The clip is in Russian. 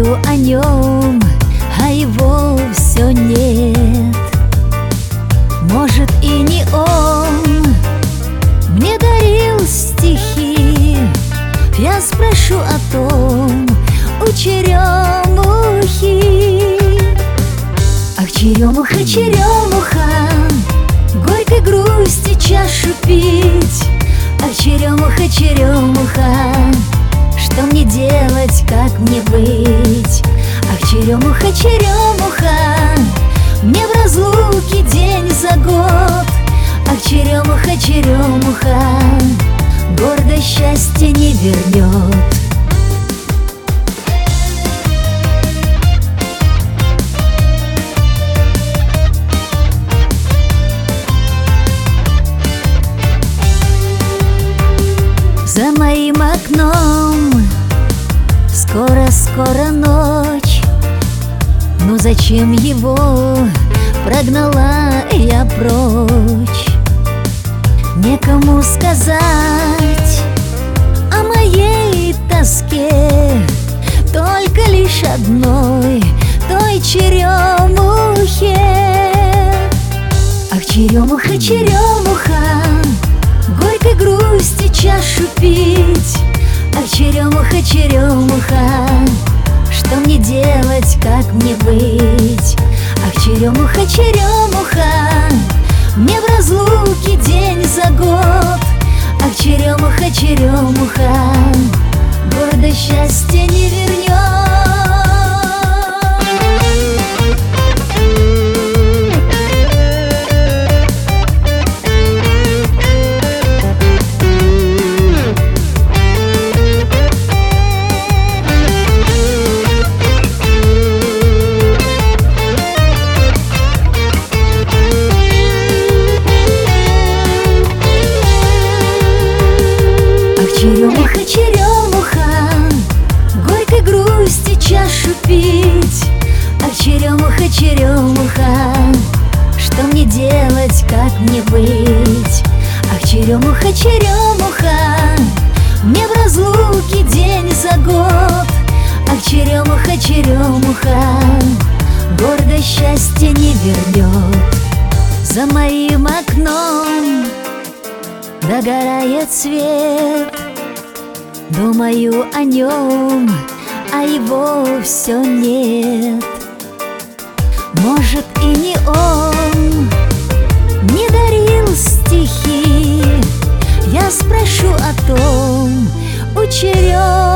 Думаю о нем, а его все нет. Может, и не он мне дарил стихи. Я спрошу о том у черемухи. Ах, черемуха, черемуха, горькой грусти чашу пить. Ах, черемуха, черемуха, что мне делать, как мне быть? Ах, черемуха, черемуха, мне в разлуке день за год. Ах, черемуха, черемуха, гордо счастье не вернет. За моим окном скоро-скоро ночь. Но зачем его прогнала я прочь? Некому сказать о моей тоске, только лишь одной, той черемухе. Ах, черемуха, черемуха, горькой грусти чашу пить. Ах, черемуха, черемуха, что мне делать, как мне быть? Ах, черемуха, черемуха, мне в разлуке день за год. Ах, черемуха, черемуха, гордо счастье не вернет. Черемуха, черемуха, горькой грусти чашу пить. Ах, черемуха, черемуха, что мне делать, как мне быть? Ах, черемуха, черемуха, мне в разлуке день за год. Ах, черемуха, черемуха, гордо счастье не вернет. За моим окном догорает свет. Думаю о нем, а его все нет. Может, и не он не дарил стихи. Я спрошу о том у черемухи.